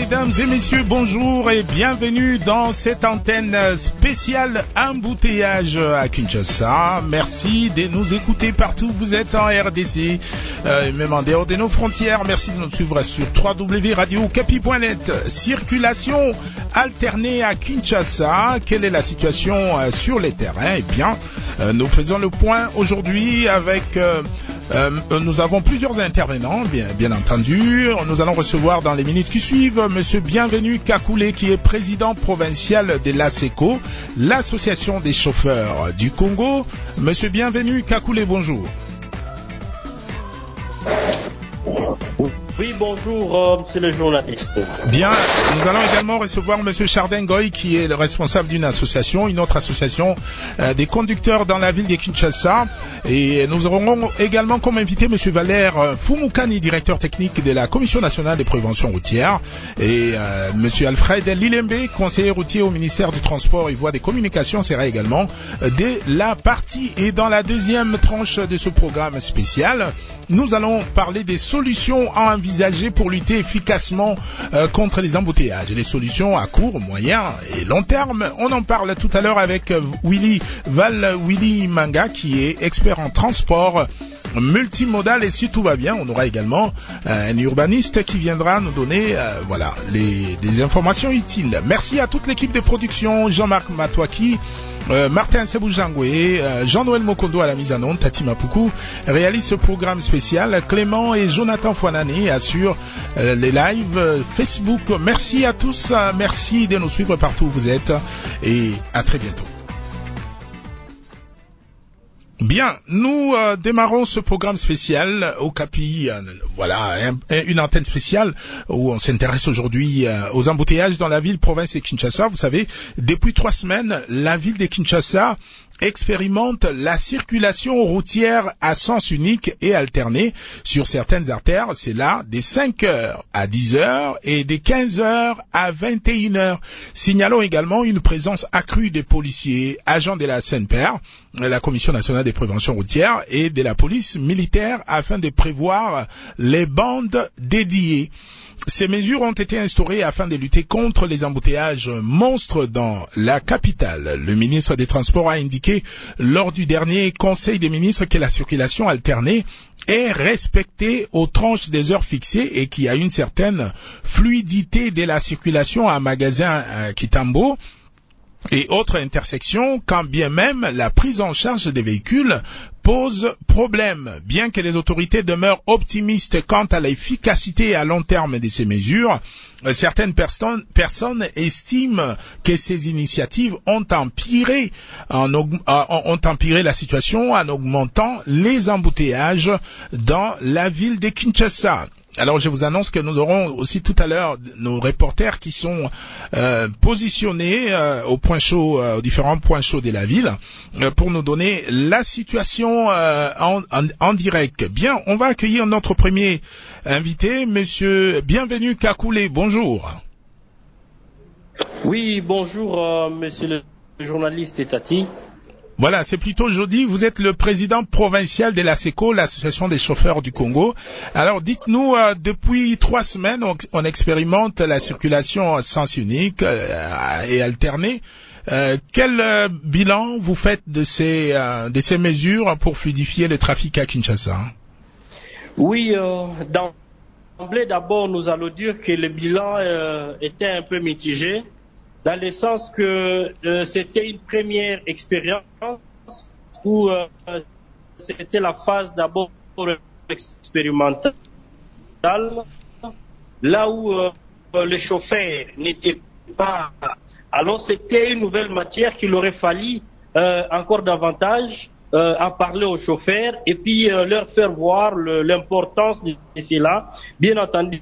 Mesdames et messieurs, bonjour et bienvenue dans cette antenne spéciale embouteillage à Kinshasa. Merci de nous écouter partout où vous êtes en RDC, même en dehors de nos frontières. Merci de nous suivre sur www.radiocapi.net. Circulation alternée à Kinshasa. Quelle est la situation sur les terrains? Eh bien, nous faisons le point aujourd'hui avec... nous avons plusieurs intervenants, bien entendu. Nous allons recevoir dans les minutes qui suivent Monsieur Bienvenu Kakule, qui est président provincial de l'ASECO, l'association des chauffeurs du Congo. Monsieur Bienvenu Kakule, bonjour. Oui, bonjour, monsieur le journaliste. Bien, nous allons également recevoir monsieur Chardin Goy, qui est le responsable d'une association, une autre association des conducteurs dans la ville de Kinshasa. Et nous aurons également comme invité monsieur Valère Fumukani, directeur technique de la Commission nationale des préventions routières, et monsieur Alfred Lilembe, conseiller routier au ministère du Transport et Voies des Communications, sera également de la partie. Et dans la deuxième tranche de ce programme spécial, nous allons parler des solutions à envisager pour lutter efficacement contre les embouteillages. Les solutions à court, moyen et long terme. On en parle tout à l'heure avec Willy Manga, qui est expert en transport multimodal, et si tout va bien, on aura également un urbaniste qui viendra nous donner des informations utiles. Merci à toute l'équipe de production, Jean-Marc Matouaki, Martin Seboujangwe, Jean-Noël Mokondo à la mise en onde, Tati Mapuku réalise ce programme spécial, Clément et Jonathan Fouanani assurent les lives Facebook. Merci à tous, merci de nous suivre partout où vous êtes et à très bientôt. Bien, nous démarrons ce programme spécial au Capi, une antenne spéciale où on s'intéresse aujourd'hui aux embouteillages dans la ville-province de Kinshasa. Vous savez, depuis 3 semaines, la ville de Kinshasa expérimente la circulation routière à sens unique et alterné sur certaines artères. C'est là des 5h à 10h et des 15h à 21h. Signalons également une présence accrue des policiers, agents de la CNPR, la Commission nationale des préventions routières, et de la police militaire afin de prévoir les bandes dédiées. Ces mesures ont été instaurées afin de lutter contre les embouteillages monstres dans la capitale. Le ministre des Transports a indiqué lors du dernier Conseil des ministres que la circulation alternée est respectée aux tranches des heures fixées et qu'il y a une certaine fluidité de la circulation à Magasin Kitambo et autres intersections, quand bien même la prise en charge des véhicules pose problème. Bien que les autorités demeurent optimistes quant à l'efficacité à long terme de ces mesures, certaines personnes estiment que ces initiatives ont empiré la situation en augmentant les embouteillages dans la ville de Kinshasa. Alors je vous annonce que nous aurons aussi tout à l'heure nos reporters qui sont positionnés aux différents points chauds de la ville pour nous donner la situation en direct. Bien, on va accueillir notre premier invité, monsieur Bienvenu Kakule. Bonjour. Oui, bonjour monsieur le journaliste Tati. Voilà, c'est plutôt jeudi. Vous êtes le président provincial de l'ASECO, l'association des chauffeurs du Congo. Alors, dites-nous, depuis 3 semaines, on expérimente la circulation à sens unique et alternée. Quel bilan vous faites de ces mesures pour fluidifier le trafic à Kinshasa? Oui, d'emblée, d'abord, nous allons dire que le bilan était un peu mitigé, dans le sens que c'était une première expérience où c'était la phase d'abord expérimentale, là où le chauffeur n'était pas. Alors c'était une nouvelle matière qu'il aurait fallu encore davantage en parler aux chauffeurs et puis leur faire voir l'importance de cela, bien entendu,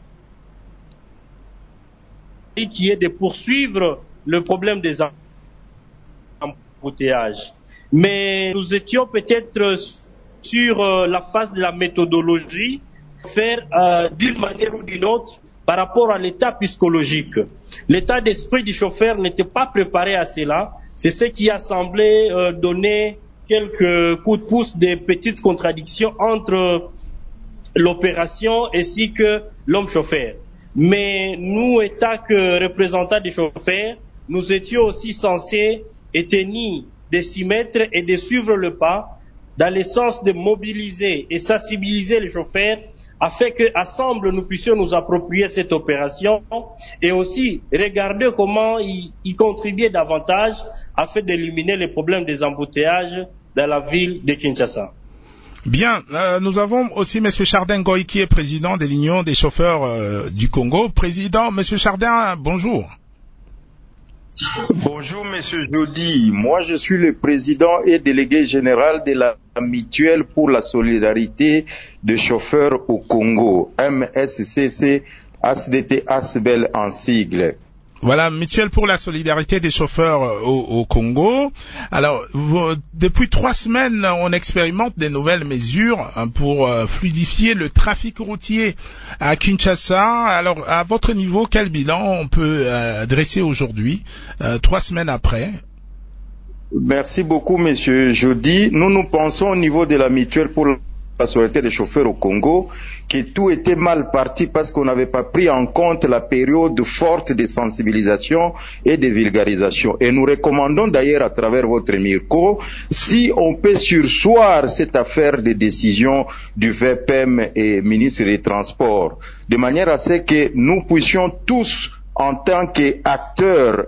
qui est de poursuivre le problème des embouteillages. Mais nous étions peut-être sur la phase de la méthodologie, faire d'une manière ou d'une autre par rapport à l'état psychologique. L'état d'esprit du chauffeur n'était pas préparé à cela. C'est ce qui a semblé donner quelques coups de pouce, des petites contradictions entre l'opération ainsi que l'homme chauffeur. Mais nous, étant que représentants des chauffeurs, nous étions aussi censés tenir de s'y mettre et de suivre le pas dans le sens de mobiliser et sensibiliser les chauffeurs afin qu'ensemble nous puissions nous approprier cette opération et aussi regarder comment y contribuer davantage afin d'éliminer les problèmes des embouteillages dans la ville de Kinshasa. Bien, nous avons aussi M. Chardin Goy qui est président de l'Union des chauffeurs du Congo. Président, M. Chardin, bonjour. Bonjour Monsieur Jody, moi je suis le président et délégué général de la mutuelle pour la solidarité des chauffeurs au Congo, MSCC ASDT ASBEL en sigle. Voilà, mutuelle pour la solidarité des chauffeurs au Congo. Alors, depuis 3 semaines, on expérimente des nouvelles mesures pour fluidifier le trafic routier à Kinshasa. Alors, à votre niveau, quel bilan on peut dresser aujourd'hui, 3 semaines après? Merci beaucoup, Monsieur Jody. Nous pensons au niveau de la mutuelle pour la solidarité des chauffeurs au Congo que tout était mal parti parce qu'on n'avait pas pris en compte la période forte de sensibilisation et de vulgarisation. Et nous recommandons d'ailleurs à travers votre micro, si on peut surseoir cette affaire de décision du VPM et ministre des Transports, de manière à ce que nous puissions tous en tant qu'acteurs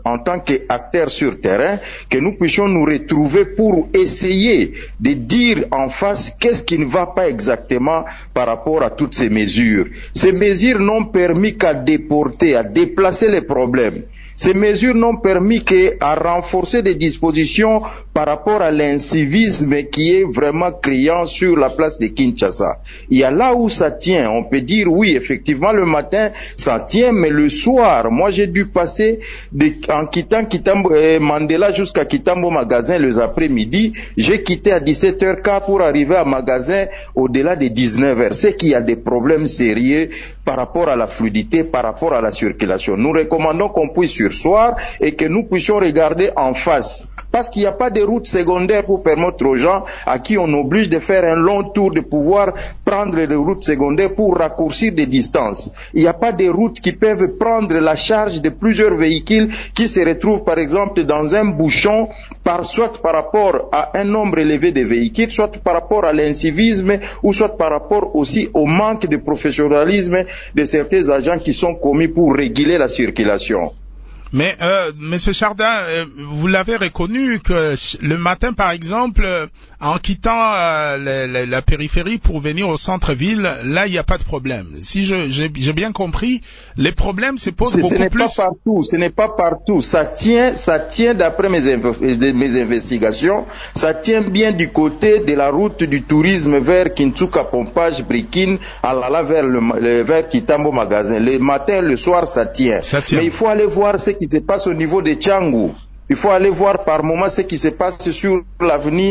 sur terrain, que nous puissions nous retrouver pour essayer de dire en face qu'est-ce qui ne va pas exactement par rapport à toutes ces mesures. Ces mesures n'ont permis qu'à déporter, à déplacer les problèmes. Ces mesures n'ont permis qu'à renforcer des dispositions par rapport à l'incivisme qui est vraiment criant sur la place de Kinshasa. Il y a là où ça tient, on peut dire oui, effectivement le matin ça tient, mais le soir, moi j'ai dû passer en quittant Mandela jusqu'à Kitambo magasin les après-midi, j'ai quitté à 17h15 pour arriver à magasin au-delà de 19h. C'est qu'il y a des problèmes sérieux par rapport à la fluidité, par rapport à la circulation. Nous recommandons qu'on puisse surseoir et que nous puissions regarder en face. Parce qu'il n'y a pas de route secondaire pour permettre aux gens à qui on oblige de faire un long tour de pouvoir prendre les routes secondaires pour raccourcir des distances. Il n'y a pas de routes qui peuvent prendre la charge de plusieurs véhicules qui se retrouvent par exemple dans un bouchon, soit par rapport à un nombre élevé de véhicules, soit par rapport à l'incivisme ou soit par rapport aussi au manque de professionnalisme de certains agents qui sont commis pour réguler la circulation. Mais Monsieur Chardin, vous l'avez reconnu que le matin, par exemple, en quittant la périphérie pour venir au centre-ville, là, il n'y a pas de problème. Si j'ai bien compris, les problèmes se posent beaucoup plus. Ce n'est pas partout. Ça tient d'après mes investigations, ça tient bien du côté de la route du tourisme vers Kintsuka, Pompage, Brikine, allant vers Kitambo magasin. Le matin, le soir, ça tient. Mais il faut aller voir ce qui se passe au niveau de Tchangou. Il faut aller voir par moment ce qui se passe sur l'avenue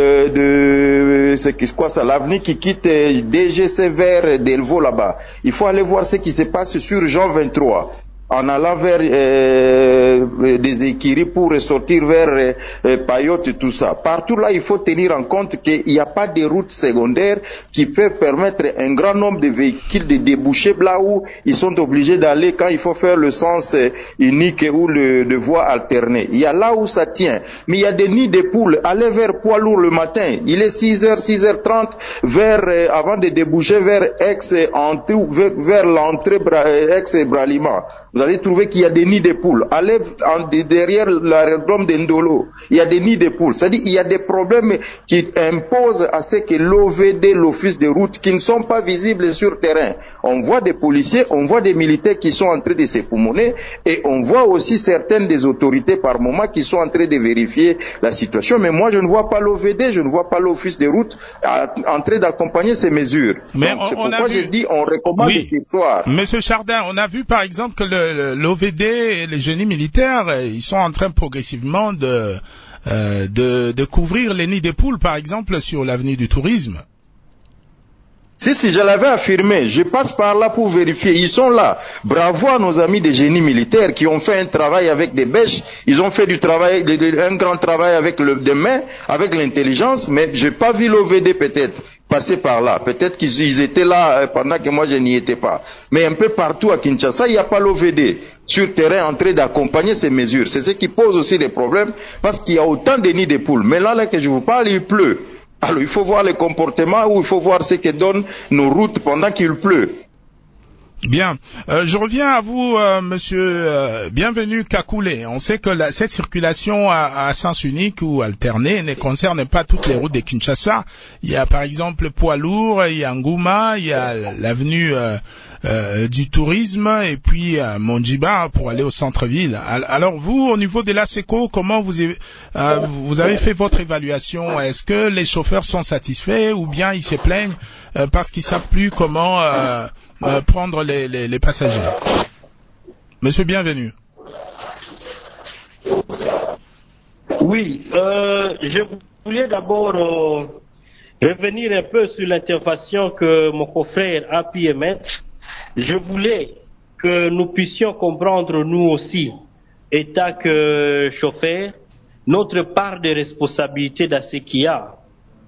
l'avenue qui quitte DGC vers Delvaux là-bas. Il faut aller voir ce qui se passe sur Jean 23. En allant vers des écuries pour ressortir vers Payotte et tout ça. Partout là, il faut tenir en compte qu'il n'y a pas de routes secondaires qui peuvent permettre un grand nombre de véhicules de déboucher là où ils sont obligés d'aller quand il faut faire le sens unique ou de voie alternée. Il y a là où ça tient. Mais il y a des nids de poules. Aller vers Poids-Lourd le matin, il est 6h, 6h30, avant de déboucher vers vers l'entrée Aix-Bralima. Vous allez trouver qu'il y a des nids de poules. Allez derrière l'aérodrome de Ndolo, il y a des nids de poules. C'est-à-dire qu'il y a des problèmes qui imposent à ce que l'OVD, l'office de route, qui ne sont pas visibles sur terrain. On voit des policiers, on voit des militaires qui sont en train de s'époumoner et on voit aussi certaines des autorités par moment qui sont en train de vérifier la situation. Mais moi, je ne vois pas l'OVD, je ne vois pas l'office de route en train d'accompagner ces mesures. Mais c'est pourquoi je dis on recommande de ce soir. Monsieur Chardin, on a vu par exemple que l'OVD et les génies militaires, ils sont en train progressivement de couvrir les nids des poules, par exemple, sur l'avenue du tourisme. Si, je l'avais affirmé, je passe par là pour vérifier. Ils sont là. Bravo à nos amis des génies militaires qui ont fait un travail avec des bêches. Ils ont fait un grand travail avec des mains, avec l'intelligence, mais j'ai pas vu l'OVD peut-être passer par là. Peut-être qu'ils étaient là pendant que moi je n'y étais pas. Mais un peu partout à Kinshasa, il n'y a pas l'OVD sur terrain en train d'accompagner ces mesures. C'est ce qui pose aussi des problèmes parce qu'il y a autant de nids de poules. Mais là que je vous parle, il pleut. Alors il faut voir les comportements ou il faut voir ce que donnent nos routes pendant qu'il pleut. Bien. Je reviens à vous, monsieur Bienvenu Kakoulé. On sait que cette circulation à sens unique ou alterné ne concerne pas toutes les routes de Kinshasa. Il y a par exemple poids lourd, il y a Ngouma, il y a l'avenue du tourisme et puis Mondjiba pour aller au centre-ville. Alors vous, au niveau de l'ASECO, comment vous avez fait votre évaluation? Est-ce que les chauffeurs sont satisfaits ou bien ils se plaignent parce qu'ils savent plus comment prendre les passagers? Monsieur Bienvenu. Oui, je voulais d'abord revenir un peu sur l'intervention que mon confrère a pu émettre. Je voulais que nous puissions comprendre, nous aussi, état que chauffeur, notre part de responsabilité dans ce qu'il y a.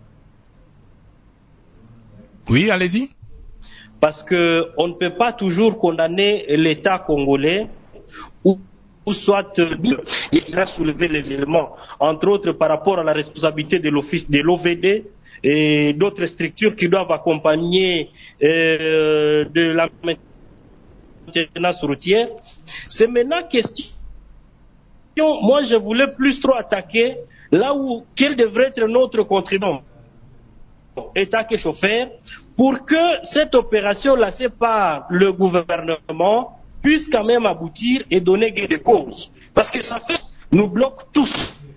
Oui, allez-y. Parce que on ne peut pas toujours condamner l'État congolais ou soit il a soulevé les éléments, entre autres par rapport à la responsabilité de l'office de l'OVD et d'autres structures qui doivent accompagner de la maintenance routière. C'est maintenant question, moi je voulais plus trop attaquer là où quelle devrait être notre contribution, État que chauffeur, pour que cette opération lancée par le gouvernement puisse quand même aboutir et donner gain de cause. Parce que ça fait, nous bloque tous.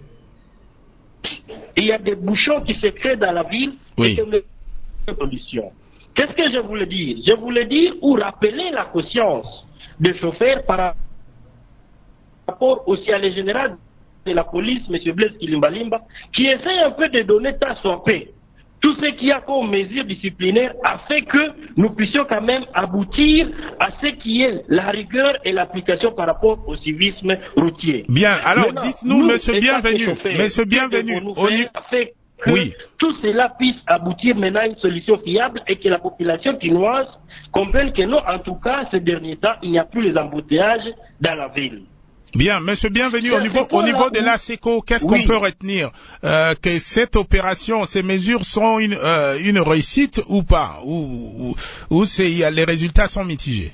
Il y a des bouchons qui se créent dans la ville oui. et des pollutions. Qu'est-ce que je voulais dire? Je voulais dire ou rappeler la conscience des chauffeurs par rapport aussi à le général de la police, M. Blaise Kilimbalimba, qui essaie un peu de donner ta paix. Tout ce qu'il y a comme mesures disciplinaires a fait que nous puissions quand même aboutir à ce qui est la rigueur et l'application par rapport au civisme routier. Bien, alors maintenant, dites-nous, monsieur Bienvenu, a fait que oui. Tout cela puisse aboutir maintenant à une solution fiable et que la population quinoise comprenne que non, en tout cas, ces derniers temps, il n'y a plus les embouteillages dans la ville. Bien, monsieur Bienvenu, au niveau de l'ASECO, qu'est-ce qu'on peut retenir? Que cette opération, ces mesures sont une réussite ou pas? Ou les résultats sont mitigés?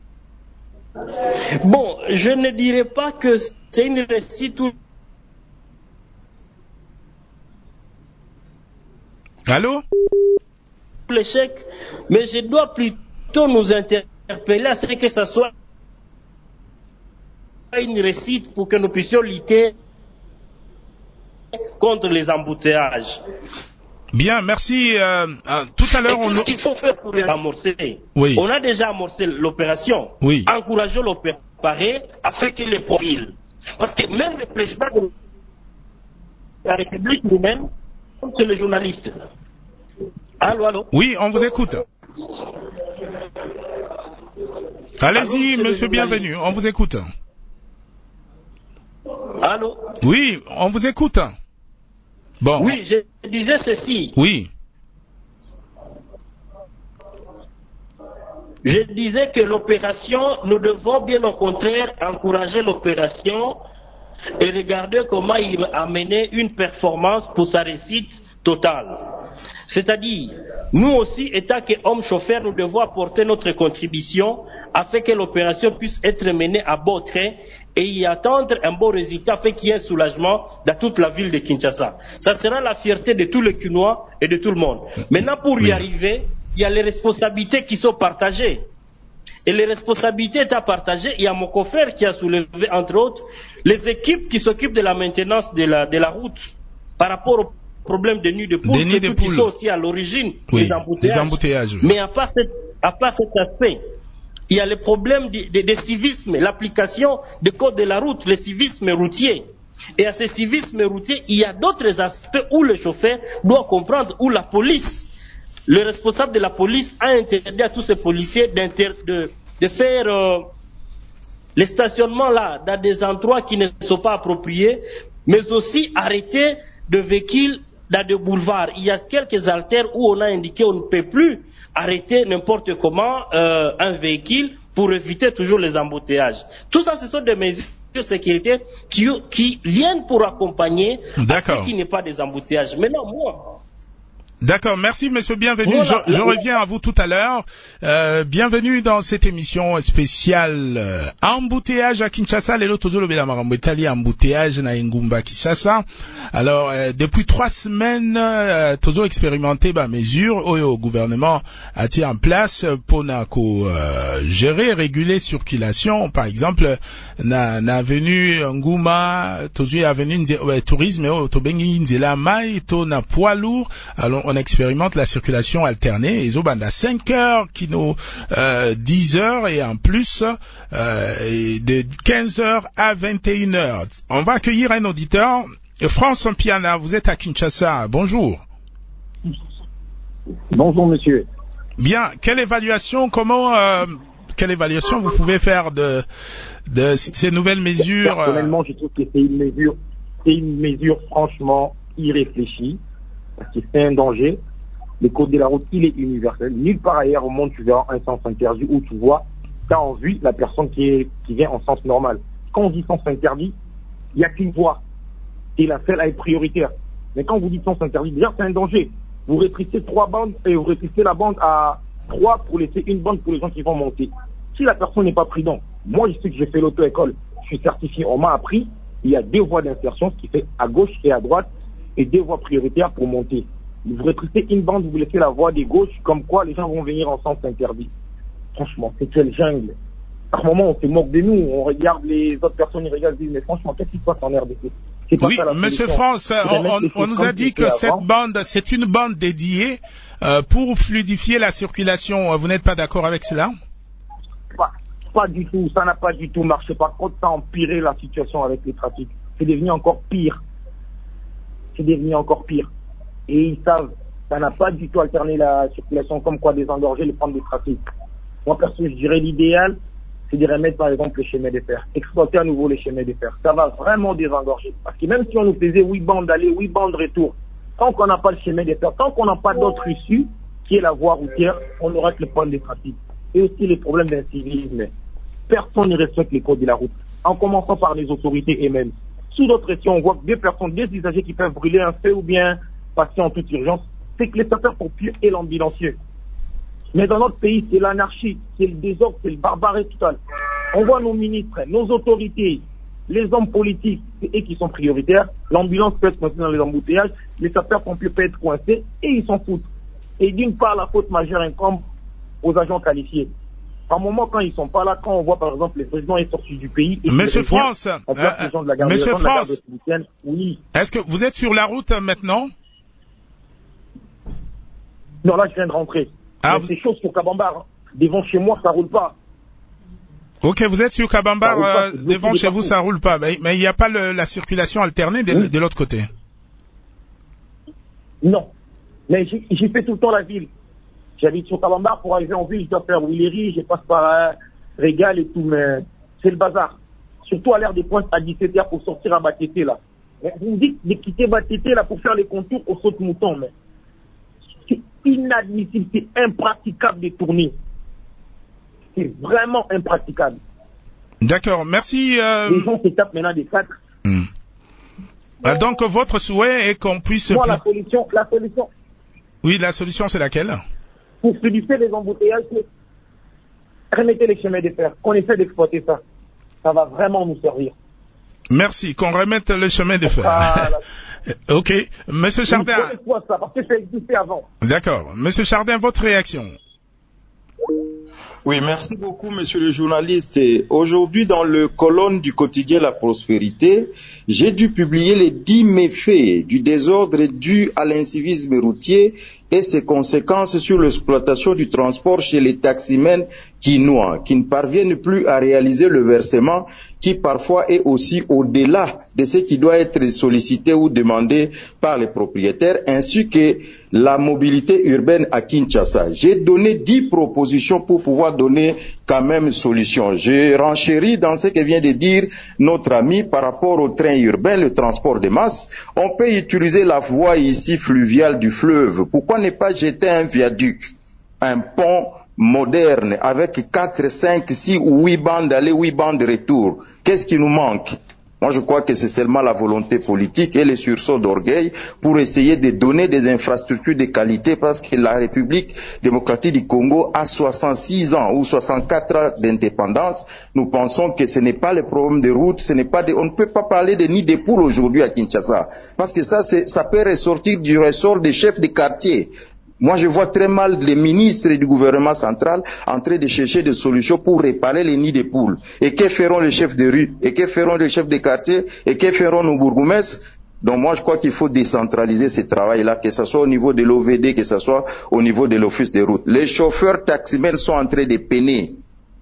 Bon, je ne dirais pas que c'est une réussite ou... Allô? L'échec, mais je dois plutôt nous interpeller à ce que ça soit une réussite pour que nous puissions lutter contre les embouteillages. Bien, merci. Tout à l'heure, qu'est-ce qu'il faut faire pour amorcer? Oui. On a déjà amorcé l'opération. Oui. Encourageons l'opération afin qu'il les profile. Parce que même le président de la République lui-même, c'est le journaliste. Allô? Oui, on vous écoute. Allez-y, monsieur Bienvenu, on vous écoute. Allô? Oui, on vous écoute. Bon. Oui, je disais ceci. Oui. Je disais que l'opération, nous devons bien au contraire encourager l'opération et regarder comment il va amener une performance pour sa réussite totale. C'est-à-dire, nous aussi, étant qu'hommes chauffeurs, nous devons apporter notre contribution afin que l'opération puisse être menée à bon train et y attendre un bon résultat afin qu'il y ait un soulagement dans toute la ville de Kinshasa. Ça sera la fierté de tous les Kinois et de tout le monde. Maintenant, pour y arriver, il y a les responsabilités qui sont partagées. Et les responsabilités étant partagées, il y a mon confrère qui a soulevé, entre autres, les équipes qui s'occupent de la maintenance de la route par rapport au problème des nids de poules, qui sont aussi à l'origine des embouteillages. Mais à part cet aspect, il y a le problème des civismes, l'application des codes de la route, le civisme routier. Et à ce civisme routier, il y a d'autres aspects où le chauffeur doit comprendre, où la police, le responsable de la police a interdit à tous ces policiers de faire les stationnements là, dans des endroits qui ne sont pas appropriés, mais aussi arrêter de véhicules dans des boulevards, il y a quelques artères où on a indiqué qu'on ne peut plus arrêter n'importe comment un véhicule pour éviter toujours les embouteillages. Tout ça, ce sont des mesures de sécurité qui viennent pour accompagner à ce qui n'est pas des embouteillages. Maintenant, moi... D'accord, merci monsieur Bienvenu. Voilà, je reviens à vous tout à l'heure. Bienvenue dans cette émission spéciale embouteillage à Kinshasa. Lelo tozolo bela makambo etali embouteillage na Ngumba Kinshasa. Alors depuis 3 semaines tozo expérimenté mesures au gouvernement a tiré en place pour gérer réguler circulation. Par exemple na avenue Nguma tozo avenue tourisme tobengi nzela mai to na poids lourd. Alors on expérimente la circulation alternée et Zoban à 5 heures qui nous 10 heures et en plus de 15 heures à 21 heures. On va accueillir un auditeur. France Piana, vous êtes à Kinshasa. Bonjour. Bonjour monsieur. Bien, quelle évaluation vous pouvez faire de ces nouvelles mesures? Personnellement, je trouve que c'est une mesure franchement irréfléchie. Parce que c'est un danger. Le code de la route, il est universel. Nulle part ailleurs au monde, tu verras un sens interdit où tu vois, tu as en vue la personne qui vient en sens normal. Quand on dit sens interdit, il n'y a qu'une voie. Et la seule à être prioritaire. Mais quand vous dites sens interdit, déjà, c'est un danger. Vous rétrécissez 3 bandes et vous rétrécissez la bande à 3 pour laisser une bande pour les gens qui vont monter. Si la personne n'est pas prudente, moi, je sais que j'ai fait l'auto-école. Je suis certifié. On m'a appris. Il y a 2 voies d'insertion, ce qui fait à gauche et à droite. Et 2 voies prioritaires pour monter. Vous rétrécissez une bande, vous laissez la voie des gauches, comme quoi les gens vont venir en sens interdit. Franchement, c'est quelle jungle. Par moment, on se moque de nous, on regarde les autres personnes, ils regardent, ils disent, mais franchement, qu'est-ce qui se passe en RDC? Oui, monsieur France, on nous a dit que cette bande, c'est une bande dédiée pour fluidifier la circulation. Vous n'êtes pas d'accord avec cela? Pas du tout, ça n'a pas du tout marché. Par contre, ça a empiré la situation avec les trafics. C'est devenu encore pire. Et ils savent, ça n'a pas du tout alterné la circulation, comme quoi désengorger les pentes de trafic. Moi, perso, je dirais l'idéal, c'est de remettre par exemple les chemins de fer, exploiter à nouveau les chemins de fer. Ça va vraiment désengorger. Parce que même si on nous faisait 8 bandes aller, 8 bandes retour, tant qu'on n'a pas le chemin de fer, tant qu'on n'a pas d'autre issue, qui est la voie routière, on aura que le point de trafic. Et aussi les problèmes d'incivisme. Personne ne respecte les codes de la route, en commençant par les autorités elles-mêmes. Sous d'autres questions, on voit que 2 personnes, 2 usagers qui peuvent brûler un feu ou bien passer en toute urgence, c'est que les sapeurs-pompiers et l'ambulancier. Mais dans notre pays, c'est l'anarchie, c'est le désordre, c'est le barbarie total. On voit nos ministres, nos autorités, les hommes politiques, c'est eux qui sont prioritaires. L'ambulance peut être coincée dans les embouteillages, les sapeurs-pompiers peuvent être coincés et ils s'en foutent. Et d'une part, la faute majeure incombe aux agents qualifiés. Par moment, quand ils sont pas là, quand on voit par exemple les présidents est sortis du pays. Monsieur France, Monsieur France, oui. Est-ce que vous êtes sur la route maintenant? Non, là je viens de rentrer. C'est chose pour Kabambar. Hein. Devant chez moi, ça roule pas. Ok, vous êtes sur Kabambar, devant chez vous, ça roule pas. Mais il n'y a pas la circulation alternée de l'autre côté. Non. Mais j'ai fait tout le temps la ville. J'habite sur Kabambar, pour arriver en ville, je dois faire Willery, je passe par Régal et tout, mais c'est le bazar. Surtout à l'heure des pointes à 17h pour sortir à Batété, là. Mais vous me dites de quitter Batété, là, pour faire les contours au saute-mouton, mais c'est inadmissible, c'est impraticable de tourner. C'est vraiment impraticable. D'accord, merci. Les gens se tapent maintenant des 4. Donc, votre souhait est qu'on puisse... Moi, la solution... Oui, la solution, c'est laquelle? Pour fluidifier les embouteillages, remettez les chemins de fer. Qu'on essaie d'exploiter ça. Ça va vraiment nous servir. Merci. Qu'on remette le chemin de fer. Ok. Monsieur Chardin. Ça, parce que ça existait avant. D'accord. Monsieur Chardin, votre réaction? Oui, merci beaucoup, monsieur le journaliste. Aujourd'hui, dans le colonne du quotidien La Prospérité, j'ai dû publier les 10 méfaits du désordre dû à l'incivisme routier et ses conséquences sur l'exploitation du transport chez les taximens quinois, qui ne parviennent plus à réaliser le versement qui parfois est aussi au-delà de ce qui doit être sollicité ou demandé par les propriétaires, ainsi que la mobilité urbaine à Kinshasa. J'ai donné 10 propositions pour pouvoir donner quand même solution. Je renchéris dans ce que vient de dire notre ami par rapport au train urbain, le transport de masse. On peut utiliser la voie ici fluviale du fleuve. Pourquoi ne pas jeter un viaduc, un pont moderne avec 4, 5, 6 ou 8 bandes aller, 8 bandes retour? Qu'est-ce qui nous manque? Moi, je crois que c'est seulement la volonté politique et les sursauts d'orgueil pour essayer de donner des infrastructures de qualité, parce que la République démocratique du Congo a 66 ans ou 64 ans d'indépendance. Nous pensons que ce n'est pas le problème de route, on ne peut pas parler de nid de poule aujourd'hui à Kinshasa, parce que ça peut ressortir du ressort des chefs de quartier. Moi, je vois très mal les ministres du gouvernement central en train de chercher des solutions pour réparer les nids de poules. Et que feront les chefs de rue? Et que feront les chefs de quartier? Et que feront nos bourgmestres? Donc moi, je crois qu'il faut décentraliser ce travail-là, que ce soit au niveau de l'OVD, que ce soit au niveau de l'office de route. Les chauffeurs taximens sont en train de peiner.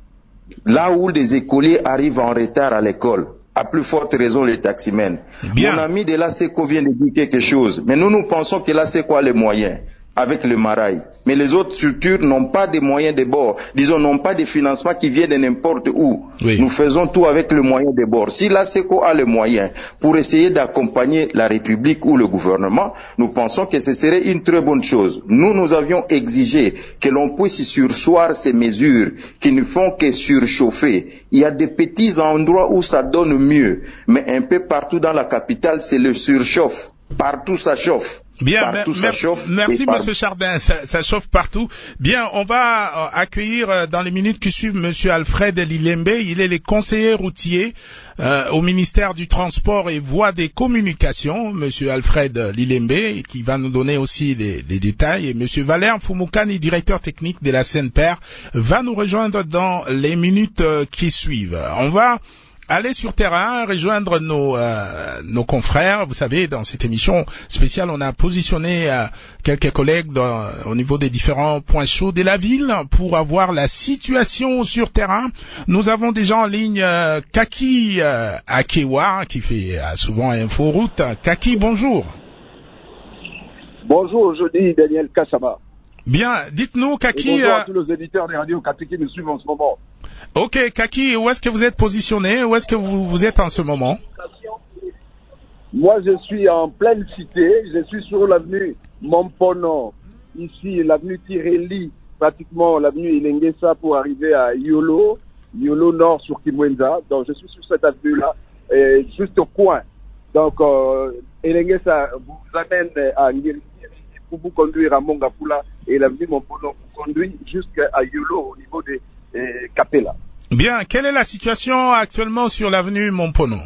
Là où les écoliers arrivent en retard à l'école, à plus forte raison les taximens. Bien. Mon ami de l'ASECO vient de dire quelque chose, mais nous pensons que l'ASECO a les moyens avec le Maraï. Mais les autres structures n'ont pas de moyens de bord, disons, n'ont pas de financement qui vient de n'importe où. Oui. Nous faisons tout avec le moyen de bord. Si l'ASECO a les moyens pour essayer d'accompagner la République ou le gouvernement, nous pensons que ce serait une très bonne chose. Nous avions exigé que l'on puisse surseoir ces mesures qui ne font que surchauffer. Il y a des petits endroits où ça donne mieux, mais un peu partout dans la capitale, c'est le surchauffe. Partout ça chauffe. Bien, merci Monsieur Chardin, ça chauffe partout. Bien, on va accueillir dans les minutes qui suivent Monsieur Alfred Lilembe. Il est le conseiller routier au ministère du Transport et Voies des Communications, Monsieur Alfred Lilembe, qui va nous donner aussi les détails. Et Monsieur Valère Fumukani, directeur technique de la CNPR, va nous rejoindre dans les minutes qui suivent. On va aller sur terrain, rejoindre nos confrères. Vous savez, dans cette émission spéciale, on a positionné quelques collègues au niveau des différents points chauds de la ville pour avoir la situation sur terrain. Nous avons déjà en ligne Kaki Akewa, qui fait souvent Inforoute. Kaki, bonjour. Bonjour, je dis Daniel Kassama. Bien, dites-nous, Kaki. Et bonjour à tous les éditeurs des radios Kaki qui nous suivent en ce moment. Ok, Kaki, où est-ce que vous êtes positionné? Où est-ce que vous êtes en ce moment? Moi, je suis en pleine cité. Je suis sur l'avenue Mompono. Ici, l'avenue Tireli, pratiquement l'avenue Ilengesa pour arriver à Yolo Nord sur Kimwenza. Donc, je suis sur cette avenue-là, juste au coin. Donc, Ilengesa vous amène à Ngiri pour vous conduire à Mongafula et l'avenue Mompono vous conduit jusqu'à Yolo au niveau des Capella. Bien, quelle est la situation actuellement sur l'avenue Mompono?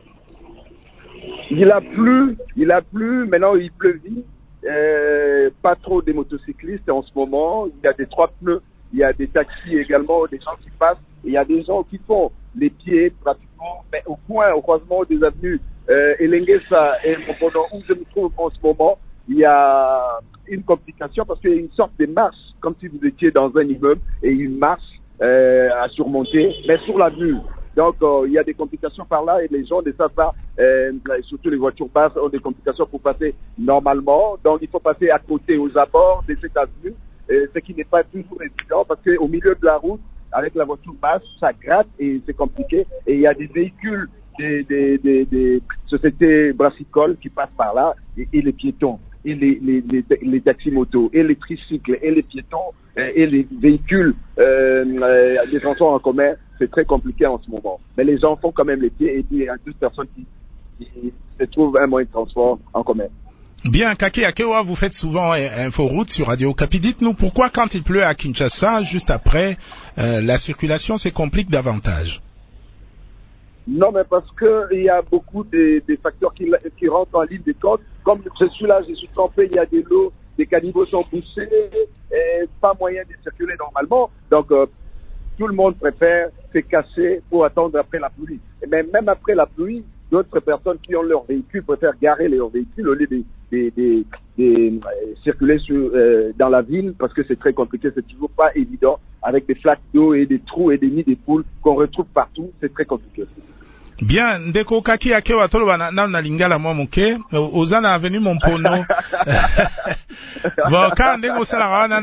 Il a plu, maintenant il pleuvit, pas trop de motocyclistes en ce moment, il y a des 3 pneus, il y a des taxis également, des gens qui passent, et il y a des gens qui font les pieds pratiquement, mais au croisement des avenues Elengesa et Mompono, où je me trouve en ce moment, il y a une complication parce qu'il y a une sorte de marche, comme si vous étiez dans un immeuble, et une marche à surmonter, mais sur l'avenue. Donc, il y a des complications par là et les gens ne savent pas, surtout les voitures basses ont des complications pour passer normalement. Donc, il faut passer à côté, aux abords de cette avenue, ce qui n'est pas toujours évident parce qu'au milieu de la route, avec la voiture basse, ça gratte et c'est compliqué. Et il y a des véhicules des sociétés brassicoles qui passent par là et les piétons. Et les taxis-motos, et les tricycles, et les piétons, et les véhicules des transports en commun, c'est très compliqué en ce moment. Mais les gens font quand même les pieds, et puis il y a 12 personnes qui se trouvent un moyen de transport en commun. Bien, Kaki Akewa, vous faites souvent Inforoute sur Radio Okapi. Dites-nous pourquoi quand il pleut à Kinshasa, juste après, la circulation se complique davantage? Non, mais parce que il y a beaucoup de facteurs qui rentrent en ligne de compte. Comme je suis là, je suis trempé, il y a de l'eau, des caniveaux sont poussés, et pas moyen de circuler normalement. Donc, tout le monde préfère se casser pour attendre après la pluie. Mais même après la pluie, d'autres personnes qui ont leur véhicule préfèrent garer leur véhicule au lieu de circuler dans la ville parce que c'est très compliqué, c'est toujours pas évident avec des flaques d'eau et des trous et des nids de poules qu'on retrouve partout, c'est très compliqué. Bien, ndeko kaki ake watolo na lingala mwa muke, ozana avenu Mompono. Bon, quand ndeko sala wana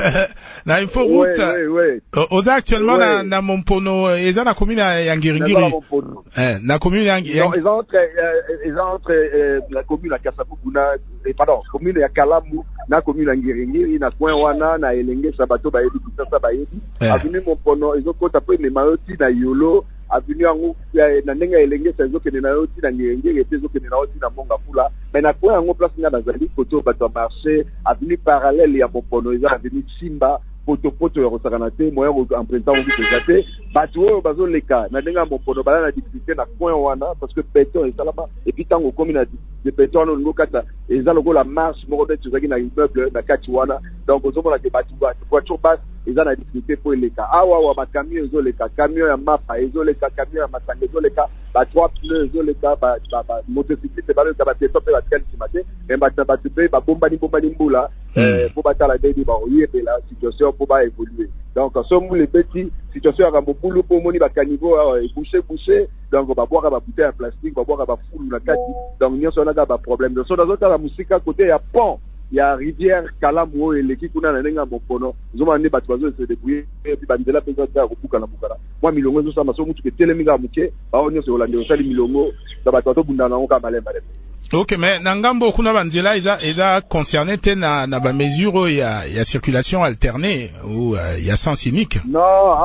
na info route. Oui. Oza actuellement na Mompono, eza na commune ya Ngiringiri. Na commune ya Ngiringiri. Non, ils entre la commune ya Kasabuguna, commune ya Kalamu, na commune ya Ngiringiri, na coin wana, na Elenge Sabato bayebi, Kisasa bayebi. Avenu Mompono, ils ont compté après les Mayoti na Yolo. Avenue yango na ndenge elenge sazo kene na yoti na ngenge etezo kene na yoti na monga fula mais na kwa yango place nga nazali koto bato marché avenue parallèle ya Mompono eza avenue Simba poto ya kosakana te moyen en printemps obi tezate bato oyo bazoleka na ndenge ya Mompono bala na difficulté na coin wana parce que béton esalama et puis tango komi na de béton wana olingo kata eza lokola marche moko nde tozalaki na immeuble na kati wana donc ozomona ke bato voiture basse eza na difficulté po eleka awa bakamion ezoleka camion ya mapa ezoleka camion ya masanga ezoleka ba 3 pneus ezoleka ba motocycliste baleka bateto mpe batikalisima te me bato mpe babombani mbula po batala ndeni baoyebela situation po baévolue donc so mule ebeti situation yaka mobulu po omoni bakaniveau ebouche donc babwaka babouteille ya plastique babwaka bafulu na kati donc nyonso wanaka baproblème donc so nazotala mosika kote ya pont ya rivière Kalamu oyo eleki kuna na ndenge ya Mompono zoma nde bato bazose débrouiller puis banzela mpenza ya kobuka na bukala mwa milongo ezosama so mutuku etelemi kaka moke bao nyonso olande osali milongo na bato batobunda nango kaka malembe. Ok, mais na ngambo kuna banzela eza concerné te na ba mesure ya circulation alternée ou ya sens unique. Non,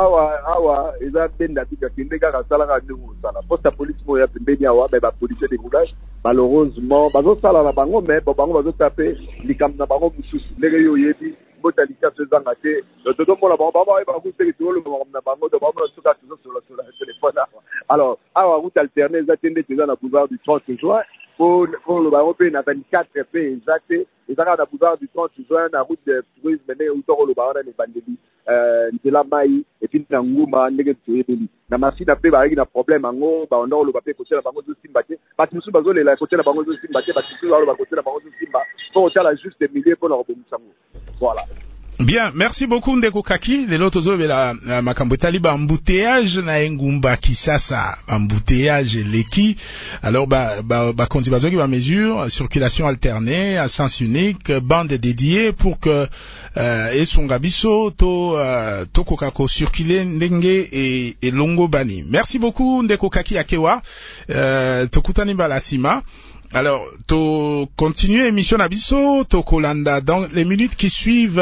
awa eza benda bika kende kaka salaka ndenge osala poste ya police mo ya pembeni awa ba policier de roulage malheureusement bazosala na bango mais bango bazotape likambo na bango mosusu ndenge yo oyebi botalika ezanga te totomona bango bakuteki tolomba na bango to bango soka tozosola téléphone alors awa route alternée eza te nde eza na boulevard du 30 juin pour le bango pe na 24 pe exact ezaka na boulevard du 30 juin na route de tourisme ne utoko lo bango na bandeli nzela mai et puis na nguma ndenge toyebeli na masina pe baaki na problème ango baondoko lo bape kotela bango zo simba te bato mosusu bazolela kotela bango zo simba te bato mosusu balo bakotela bango zo simba po kotala juste milieu pour na kobomisa ngo voilà. Bien, merci beaucoup ndeko kaki lelo tozobela makambo etali ba embouteillage na engumba Kisasa embouteillage leki alors ba konzi bazoki ba mesure circulation alternée à sens unique bande dédiée pour que esonga biso to kokako circuler ndenge et longo bani. Merci beaucoup ndeko kaki akewa tokutani bala sima. Alors, to continuer émission nabiso, to kolanda dans les minutes qui suivent,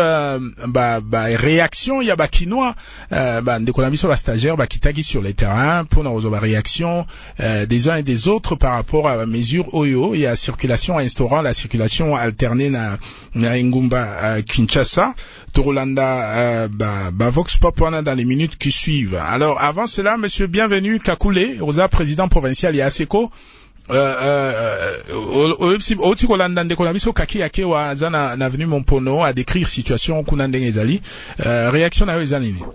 réaction, y a kinois, ndeko nabiso ba stagiaire, kitagi sur les terrains, pour nos réaction, des uns et des autres par rapport à la mesure Oyo, il y a circulation instaurant la circulation alternée na Ngumba, Kinshasa, to Rolanda, Vox Pop dans les minutes qui suivent. Alors, avant cela, monsieur Bienvenu Kakule, Rosa, président provincial, et ASECO, oti kolanda ndeko na biso kaki yake wa zana na avenue Mompono à décrire situation kuna ndenge ezali réaction na yo eza nini?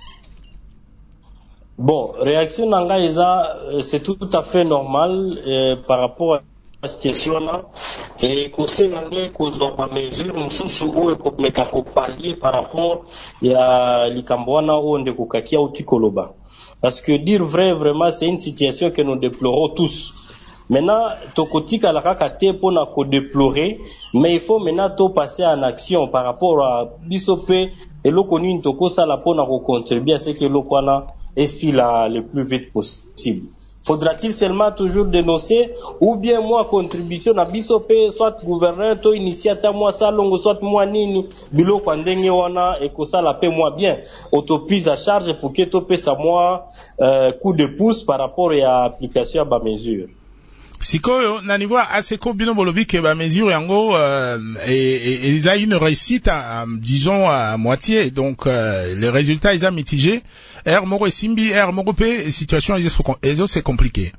Bon, réaction nanga eza c'est tout à fait normal par rapport à la situation là et concernant kozwa ba mesure mususu oyo komeka ko pallier par rapport ya likambwana o ndeko kaki ya oti koloba parce que dire vrai vraiment c'est une situation que nous déplorons tous. Maintenant, tokotika la kakate pour na ko déplorer, mais il faut maintenant passer en action par rapport à bisope et l'okoni toko sala pour na ko contribuer à ce que l'okwana est si là le plus vite possible. Faudra-t-il seulement toujours dénoncer ou bien moi contribution na bisope soit gouverneur to initiateur moi salongo soit moi nini bilo kwa ndenge wana et ko sala pe moi bien autoprise à charge pour que to pesa moi coup de pouce par rapport à application à ba mesure. Sikoyo na niveau ASECO bino bolobi ke ba mesure yango et ils a une réussite disons à moitié donc les résultats ils ont mitigé moko simbi moko pe situation ezo c'est compliqué.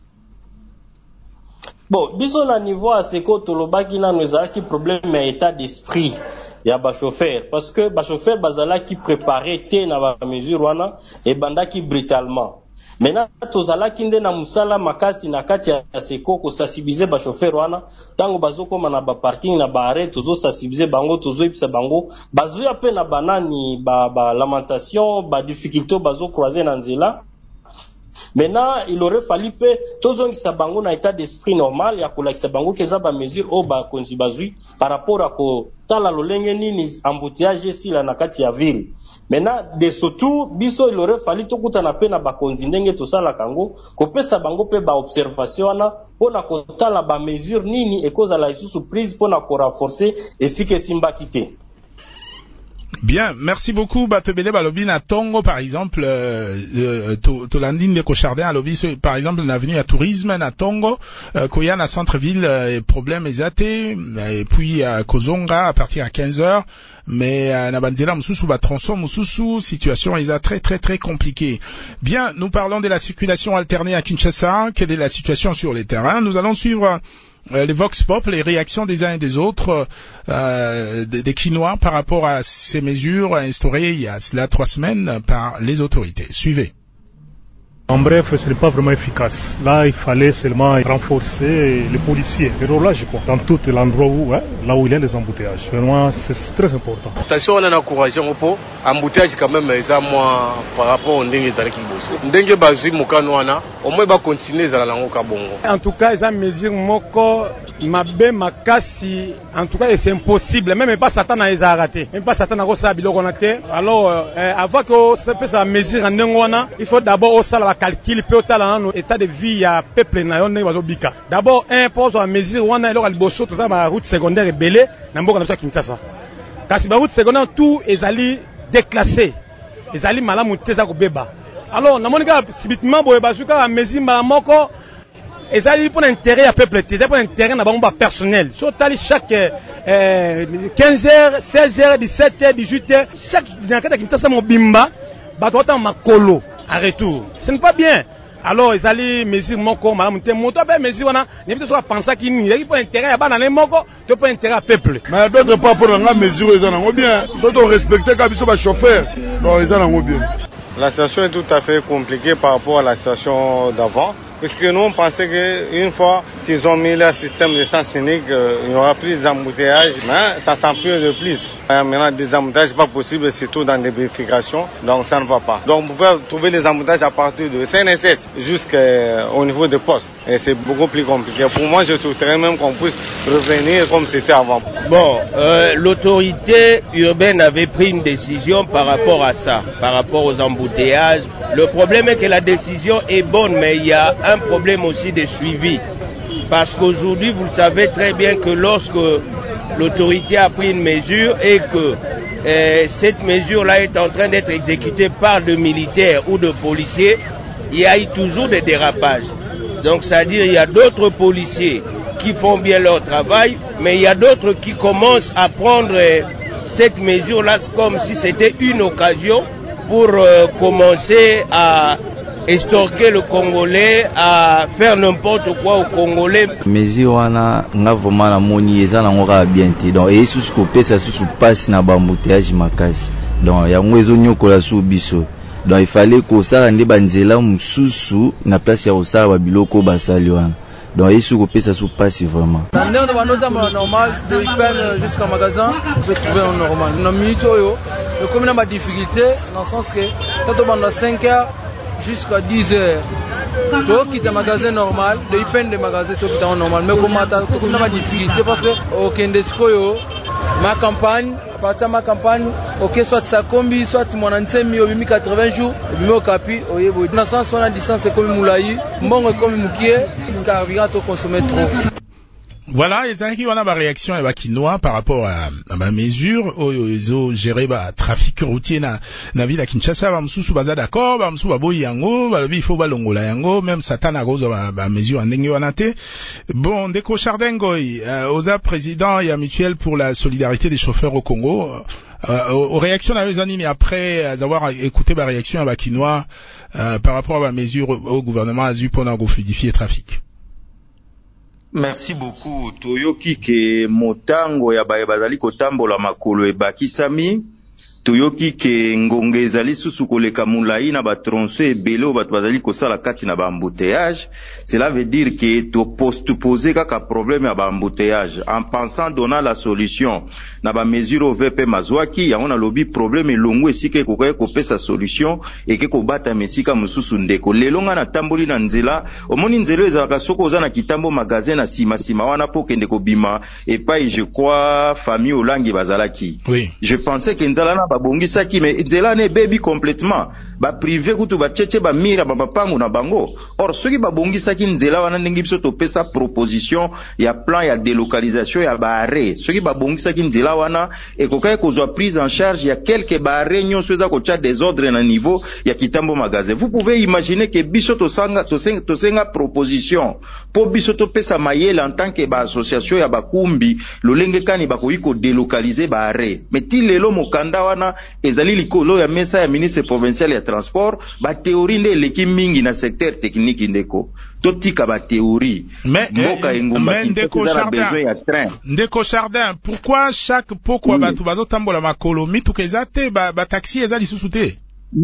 Bon biso na niveau ASECO tolobaki na nozaki problème état d'esprit ya ba chauffeur parce que ba chauffeur bazala qui préparer te na ba mesure wana et bandaki brutalement. Maintenant tozalaki nde na musala makasi na kati ya ASECO ko sensibiliser ba chauffeur wana tango bazokoma na ba parking na ba arrêt tozo sensibiliser bango tozo ipsa bango bazoya pe na banani ba lamentation ba difficulté bazo croiser na nzela Maintenant, il aurait fallu que tozongisa bango na état d'esprit normal ya kolakisa bango keza ba mesure o ba konzi bazui par rapport à ko tala lolenge nini embouteillage si la na kati ya ville. Maintenant, de surtout biso il aurait fallu tokuta na pe na ba konzi ndenge to sala kango ko pesa bango pe ba observation na pona ko tala ba mesure nini e cause la surprise pona ko renforcer et si que simba kité. Bien, merci beaucoup. Batebele balobi na Tongo par exemple, Tolandine de Cochardin alobi par exemple l'avenue à tourisme na Tongo, koya na centre-ville problème esaté et puis à Kozonga à partir à 15h, mais na banzela mususu ba tronçon mususu situation est très très très compliquée. Bien, nous parlons de la circulation alternée à Kinshasa, quelle est la situation sur les terrains. Nous allons suivre les vox pop, les réactions des uns et des autres des Quinois par rapport à ces mesures instaurées il y a cela 3 semaines par les autorités. Suivez. En bref, ce n'est pas vraiment efficace. Là, il fallait seulement renforcer les policiers, le roulage, quoi, dans tout l'endroit où, là où il y a les embouteillages. Vraiment, c'est très important. Attention, on a encouragé un peu. Embouteillage quand même, ça moi par rapport au ndenge zalaki bosso. Ndenge bazui mokanoana, au moins va continuer za la ngoka bongo. En tout cas, ils ont mesure moko mabe makasi. En tout cas, c'est impossible. Même pas Satan a raté. Même pas Satan a reçu biloko na te. Alors, avant que ça puisse la mesure en ndengona, il faut d'abord au sala calcul peut dans l'état de vie à peuple na yo ndenge bazobika. D'abord un poste à mesure wana eloko liboso to ba route secondaire belé na mboka na Kinshasa. Kasi ba route secondaire tout ezali déclassé. Ezali malamu teza ko beba. Alors na monika subitement boye bazuka a mesure mala moko ezali pour intérêt à peuple, ezali pour intérêt na bango personnel. So tali chaque 15h, 16h, 17h, 18h, chaque nakata Kinshasa mobimba batota makolo à retour. Ce n'est pas bien. Alors, ils allaient mesure moko, madame, moto ben mesure wana, n'importe soit penser qu'il y a pas intérêt à banane moko, tu pas intérêt à peuple. Mais d'autres pas pour la mesure ils en ont bien. Surtout respecter quand ils sont chauffeurs. Non, ils en ont bien. La situation est tout à fait compliquée par rapport à la situation d'avant. Parce que nous, on pensait qu'une fois qu'ils ont mis leur système de sens unique, il n'y aura plus d'embouteillages, mais ça s'empire de plus. Maintenant, des embouteillages pas possible, surtout dans des vérifications, donc ça ne va pas. Donc, vous pouvez trouver les embouteillages à partir de CNSS jusqu'au niveau des postes. Et c'est beaucoup plus compliqué. Pour moi, je souhaiterais même qu'on puisse revenir comme c'était avant. Bon, l'autorité urbaine avait pris une décision par rapport à ça, par rapport aux embouteillages. Le problème est que la décision est bonne, mais il y a un problème aussi de suivi. Parce qu'aujourd'hui, vous le savez très bien que lorsque l'autorité a pris une mesure et que cette mesure-là est en train d'être exécutée par de militaires ou de policiers, il y a eu toujours des dérapages. Donc, c'est-à-dire il y a d'autres policiers qui font bien leur travail, mais il y a d'autres qui commencent à prendre cette mesure-là comme si c'était une occasion pour commencer à estorquer le Congolais, à faire n'importe quoi au Congolais. Mesure wana nga vraiment na moni eza na ngoka bien te. Donc et sous ko pesa sous passe na ba embouteillage makasi. Donc ya ngwezo nyokola sou biso. Donc il fallait ko sala nde banzela mususu na place ya osala ba biloko basali wana. Donc il sous ko pesa sous passe vraiment. Dans le normal, de peine jusqu'à magasin, vous pouvez trouver en normal. Dans minute oyo, le commune a des difficultés dans le sens que tant pendant 5 heures jusqu'à 10 heures. Donc, quitte un magasin normal, de peine de magasin, tout est normal. Mais comment on a des difficultés parce que au Kendesco, ma campagne, à partir de ma campagne, ok, soit ça combi, soit mon antenne, au 80 jours, et au capi, au yébo. Dans le sens où on a distance, c'est comme Moulaï, bon, comme Moukié, car il y a trop consommé trop. Voilà, ezaki wana ba réaction ya Quinois par rapport à ma mesure ils ont géré ba trafic routier na ville à Kinshasa ba mususu baza d'accord ba mususu baboyi yango balobi il faut balongola yango même Satana gozo ba mesure ndenge wana te. Bon, ndeko Chardengoy oza président ya mutuelle pour la solidarité des chauffeurs au Congo aux réactions na les animés après avoir écouté ba réaction ya Quinois par rapport à ba mesure au gouvernement azu pona go fluidifier trafic. Merci beaucoup. Toyoki ke motango ya baye bazali kotambola makolo ebakisami toyoki ke ngonga ezali susu koleka mulai na batronso ebele oyo bato bazali kosala kati na baembouteillage. Cela veut dire ke topose kaka problème ya baembouteillage en pensant donnant la solution na bamesure oyo VP mazwaki. Yango nalobi problème elongo esika ekokai kopesa solution eke kobata mesika mosusu ndeko. Lelo nga natamboli na nzela, omoni nzela ezalaka soko oza na kitambo magasin na sima wana po kende kobima epai je crois famille olangi bazalaki. Oui. Je pensais que nzala na babongisaki mais nzela ne bebi complètement ba privé kutu ba cheche ba mira ba pango na bango. Or soki babongisaki nzela wana ndenge biso topesa proposition ya plan ya délocalisation ya baare, soki babongisaki nzela wana ekokai kozwa prise en charge ya quelques baare nyonso eza kocha désordre na niveau ya kitambo magasin. Vous pouvez imaginer que biso tosenga proposition po biso topesa mayele en tant que ba association ya bakumbi lolenge kani bakoyi ko délocaliser baare. Mais ti lelo mokanda wana ezali likolo ya mesa ya ministre provincial ya transport, ba théorie nde eleki mingi na secteur technique ndeko. Totika ba théorie. Mais Ndeko Chardin, pourquoi chaque poko batu bazotambola makolo mituka ezate ba taxi ezali susute?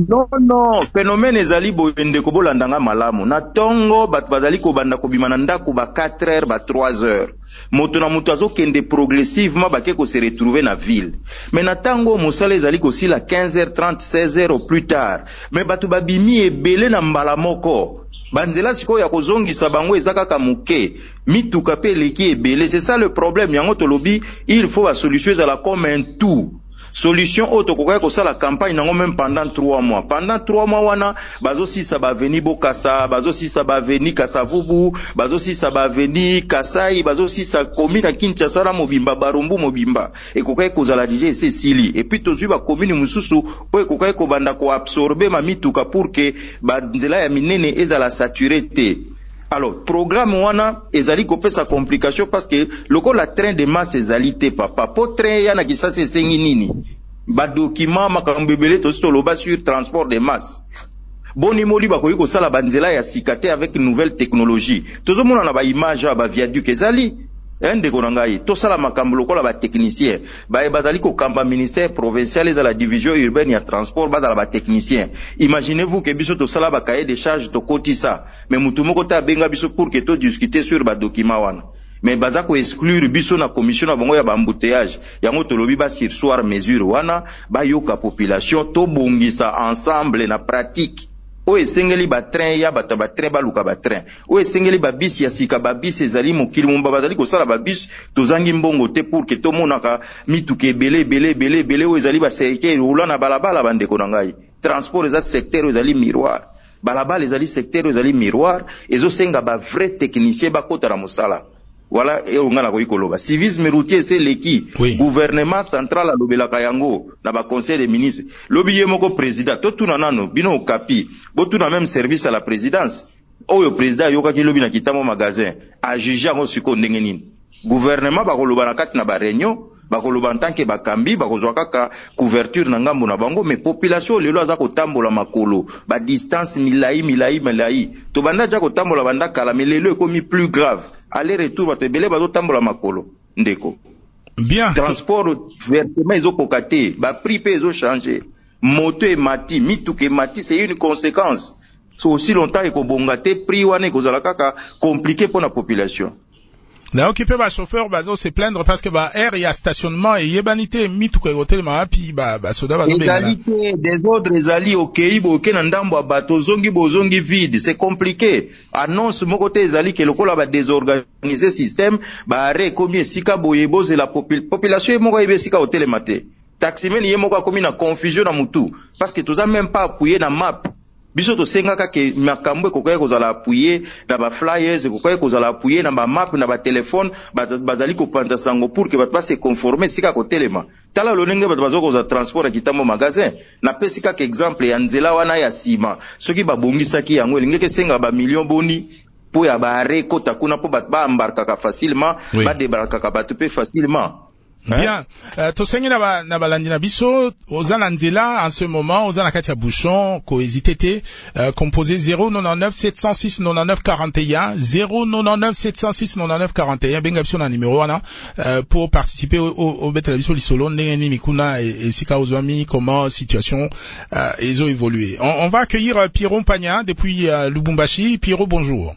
Non, phénomène ezali boyende ko bolandanga malamu. Na tongo batu bazali ko banda ko bimana ndako ba 4 heures ba 3 heures. Moto na moto azokende progressivement bake ko se retrouver na ville. Mais na tango mosala ezali ko sila 15h30 16h au plus tard. Mais batu babimi ebele na mbala moko. Banzela siko ya kozongisa bango ezaka kamuke. Mituka pe leki ebele. C'est ça le problème. Yango tolobi, il faut la solution ezala comme un tout. Solution auto kokoya kosala campagne nango même pendant 3 mois. Pendant 3 mois wana bazo si sa ba veni Bokassa, bazo si sa ba veni Kasavubu, bazo si sa ba veni Kasai, bazo si sa commune à Kinshasa na Mobimba Barumbu Mobimba. Et kokoya kozala DJ c'est Sili. Et puis tozu ba commune mususu po kokoya ko banda ko absorber ma mituka pour que ba nzela ya minene ezala saturité. Alors, programme wana ezali kopesa complication parce que loko la train de masse ezali te papa. Po train yana kisasi esengi nini? Ba document makambebele to stoloba sur transport de masse. Boni moli bakoyi ko sala banzela ya sikate avec nouvelle technologie. Tozo mona na ba image ba viaduc ezali. Ende konangai to sala makambo lokola ba technicien ba bazali ko kamba ministère provincial et de la division urbaine ya transport bazala ba technicien. Imaginez-vous que biso to sala ba cahier de charge to kotisa mais mutu moko ta benga biso pour que to discuter sur ba document wana. Mais baza ko exclure biso na commission na bango ya ba embouteillage yango tolobi ba sursoir mesure wana ba yoka population to bongisa ensemble na pratique. O esengeli ba train ya bata ba train baluka ba train. O esengeli ba bis ya sika ba bis ezali mokili mumba bazali ko sala ba bis tozangi mbongo te pour que to monaka mituke belé o ezali ba seke roula na balabala bandeko na ngai. Transport eza secteur ezali miroir. Balabala ezali secteur ezali miroir ezo senga ba vrai technicien ba kota na musala. Voilà et on ngana ko ikoloba. Civisme routier c'est leki. Oui. Gouvernement central alobelaka yango na ba conseil des ministres. Lobiye moko président to tuna nano bino okapi. Botuna même service à la présidence. Oyo président yoka ki lobi na kitamo magasin. A juger ngo siko ndenge nini. Gouvernement ba koloba na kati na ba réunion, ba koloba en tant que bakambi ba kozwa kaka couverture na ngambo na bango mais population lelo aza kotambola makolo ba distance milai to banda ja kotambola banda kala mais lelo ekomi plus grave aller retour ba tebele ba tambola makolo ndeko bien transport vertement ezo kokate ba prix pe ezo changer moto e mati mituke mati c'est une conséquence so aussi longtemps eko bongate prix wana ekozala kaka compliqué pour la population. Na occupé ba chauffeur bazo se plaindre parce que ba air ya stationnement et yebanité mituka hotel ma pi ba soda bazo bengala. Égalité des ordres ezali okei bo ke na ndambo ya bato zongi vide, c'est compliqué. Annonce mo côté ezali ke lokola ba désorganiser système ba arrêt komi esika boye boze la population moko yebe sika hotel maté. Taximen yemo ko komi na confusion na mutu parce que toza même pas appuyé na map. Biso to senga ke makambo kokoye kozala appuyer na ba flyers kokoye kozala appuyer na ba map na ba téléphone bazali ko panta sango pour que bat pas se conformer sika ko telema tala lonenge bat bazoko za transport ya kitambo magasin na pesika ke exemple ya nzela wana ya sima soki ba bongisaki yango elingeke senga ba million boni po ya ba arrêt kota kuna po bat ba embarka ka facilement oui. Ba débarka ka bat pe facilement Bien. Tosengi na balandi na biso, ozana nzela en ce moment, ozana kati ya bouchon, ko hésité composé 099 706 99 41 099 706 99 41 benga biso na numéro wana pour participer au betela biso lisolo ndenge nini kuna esika ozwami comment situation ezo évoluer. On va accueillir Pierrot Mpagna depuis Lubumbashi. Pierrot, bonjour.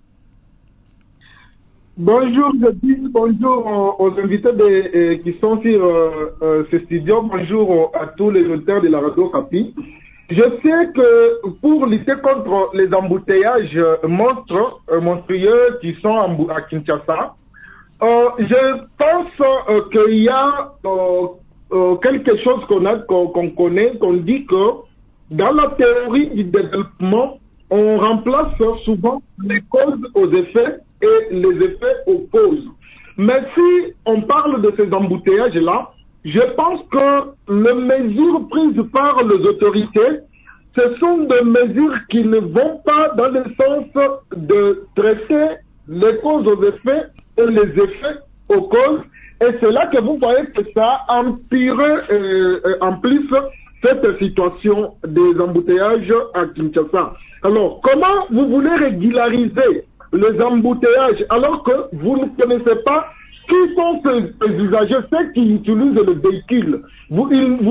Bonjour, je dis bonjour aux invités qui sont sur ce studio. Bonjour à tous les auditeurs de la radio Okapi. Je sais que pour lutter contre les embouteillages monstrueux qui sont à Kinshasa, je pense qu'il y a quelque chose qu'on connaît, qu'on dit que dans la théorie du développement, on remplace souvent les causes aux effets et les effets aux causes. Mais si on parle de ces embouteillages-là, je pense que les mesures prises par les autorités, ce sont des mesures qui ne vont pas dans le sens de traiter les causes aux effets et les effets aux causes. Et c'est là que vous voyez que ça empire en plus cette situation des embouteillages à Kinshasa. Alors, comment vous voulez régulariser les embouteillages alors que vous ne connaissez pas qui sont ces usagers, ceux qui utilisent le véhicule? Vous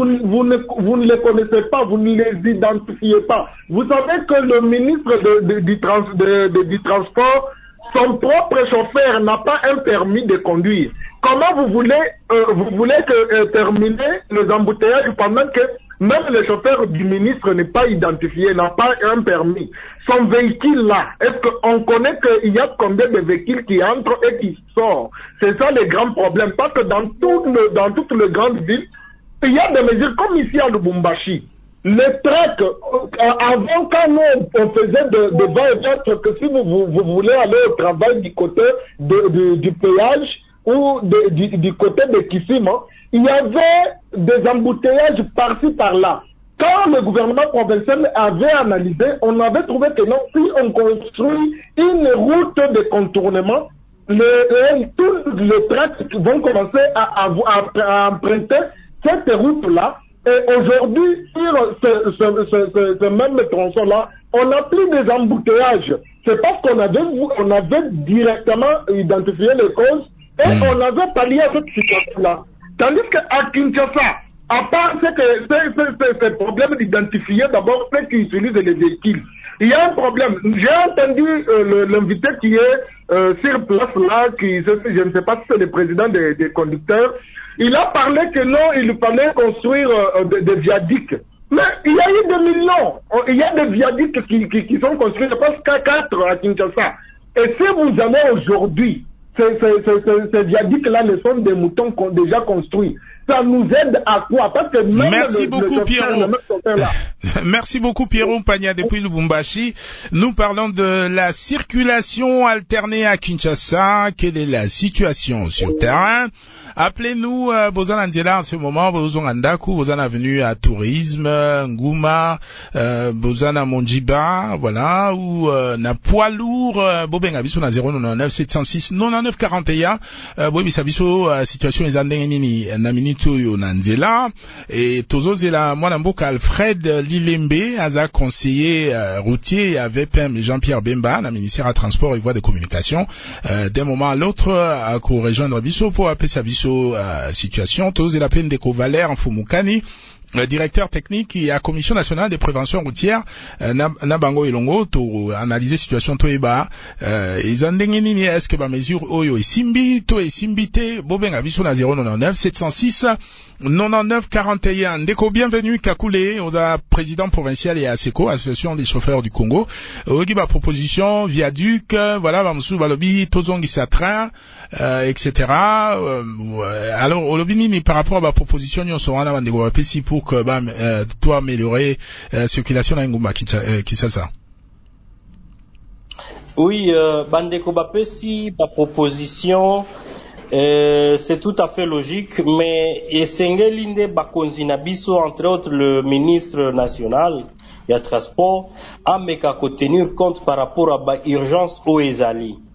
ne les connaissez pas, vous ne les identifiez pas. Vous savez que le ministre du Transport, son propre chauffeur n'a pas un permis de conduire. Comment vous voulez terminer les embouteillages pendant que même le chauffeur du ministre n'est pas identifié, n'a pas un permis? Son véhicule là, est-ce qu'on connaît qu'il y a combien de véhicules qui entrent et qui sortent? C'est ça le grand problème. Parce que dans toutes les grandes villes, il y a des mesures comme ici à Lubumbashi. Les tracts, avant quand nous on faisait de va-et-vient, que si vous voulez aller au travail du côté du péage ou du côté de Kissima, il y avait des embouteillages par-ci par-là. Quand le gouvernement provincial avait analysé, on avait trouvé que non, si on construit une route de contournement, tous les tracts vont commencer à emprunter cette route-là. Et aujourd'hui, sur ce même tronçon-là, on n'a plus des embouteillages. C'est parce qu'on avait directement identifié les causes et on avait pallié à cette situation-là. Tandis qu'à Kinshasa, à part ce problème d'identifier d'abord ceux qui utilisent les véhicules, il y a un problème. J'ai entendu l'invité qui est sur place là, je ne sais pas si c'est le président des conducteurs, il a parlé que non, il fallait construire des viaducs. Mais il y a eu des millions. Il y a des viaducs qui sont construits, je pense qu'à 4 à Kinshasa. Et si vous allez aujourd'hui, ces viaducs-là ne sont des moutons déjà construits. Ça nous aide à quoi? Parce que même Merci beaucoup, Pierrot. Merci beaucoup, Pierrot Mpagna depuis Lubumbashi. Nous parlons de la circulation alternée à Kinshasa. Quelle est la situation sur le terrain? Appelez-nous Bozana Ndiela en ce moment, Bozana Ndaku, Bozana Avenue à Tourisme, Ngouma, Bozana Monjiba, voilà, ou na poids lourd, Bobenga biso na 099 706 99 41, Bobisa biso situation ezandenge nini na minute oyo na Ndiela, et tozo zela mwana mboka Alfred Lilembe, aza conseiller routier avec Jean-Pierre Bemba, na ministère à transport et voies de communication, d'un moment à l'autre, à rejoindre biso pour appeler sa biso situation. Tous et la peine de Valère Mfumukani, directeur technique et à Commission nationale de prévention routière na bango ilongo to analyser situation to eba ezandenge nini est-ce que ba mesure oyo esimbi to esimbite bobenga biso na 099 706 99 41. Ndeko, bienvenue Kakule, oza président provincial et ASECO, association des chauffeurs du Congo. Ogi ba proposition viaduc, voilà ba musu balobi tozongi sa train, etc. Alors olobini par rapport à ma proposition nyonso wana bandeko bapesi pour que toi améliorer circulation na ngumba Kinshasa. Oui, bandeko bapesi ba proposition c'est tout à fait logique, mais esengeli nde bakonzi na biso, entre autres le ministre national ya transport, ameka ko tenir compte par rapport à ba urgence o ezali.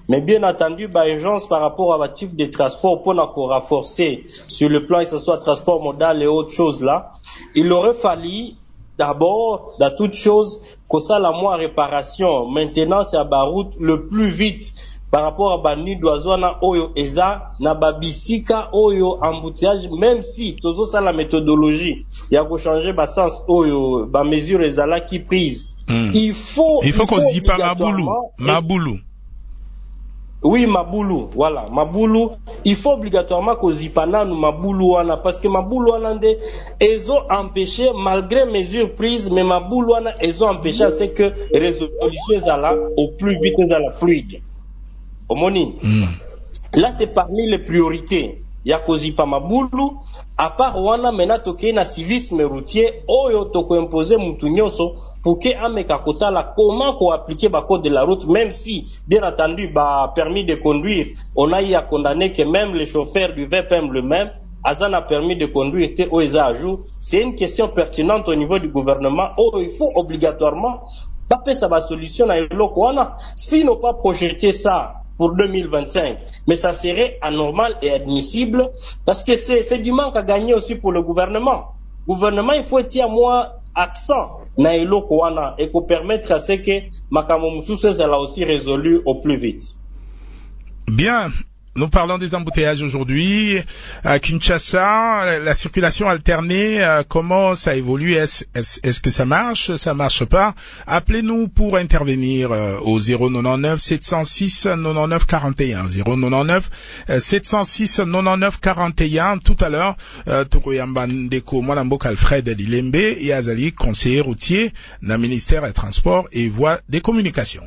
Mais bien entendu, urgence par rapport à la type de transport pour nous renforcer sur le plan, que ce soit transport modal et autres choses là, il aurait fallu d'abord, dans toute chose, que ça la moins réparation, maintenance à la route le plus vite par rapport à bani d'oiseau na oyo eza na babisika oyo embouteillage, même si toujours ça la méthodologie, il y a que changer sens oyo ba mesure ezala qui prise. Il faut qu'on se dise pas Maboulou. Oui, Maboulou, voilà, Maboulou. Il faut obligatoirement qu'on y parle Maboulou wana, parce que Maboulou wana ils ont empêché, malgré mesures prises, mais Maboulou wana ils ont empêché à ce que résolution là au plus vite dans la fluide. Omoni. Là c'est parmi les priorités. Ya kozipa Maboulou, à part wana mena toke na civisme routier, oyo toko imposer mutu nyonso pour que ameka kota la comment qu'on appliquer ba code de la route, même si bien entendu permis de conduire, on a eu à condamner que même les chauffeurs du VPM le même Azan a permis de conduire était au à jour. C'est une question pertinente au niveau du gouvernement. Il faut obligatoirement pas ça va solution à l'Okwana. S'ils n'ont pas projeté ça pour 2025, mais ça serait anormal et admissible parce que c'est du manque à gagner aussi pour le gouvernement. Gouvernement, il faut être moins accent na eloko wana et qu'on permettre à ce que makambo mususu ezala aussi résolu au plus vite. Bien. Nous parlons des embouteillages aujourd'hui à Kinshasa, la circulation alternée, comment ça évolue, est-ce que ça marche pas? Appelez-nous pour intervenir au 099 706 99 41, 099 706 99 41. Tout à l'heure, Tokoyamba Ndeko Mwanamboka Alfred Lilembe et Azali, conseiller routier dans le ministère des Transports et Voies des Communications.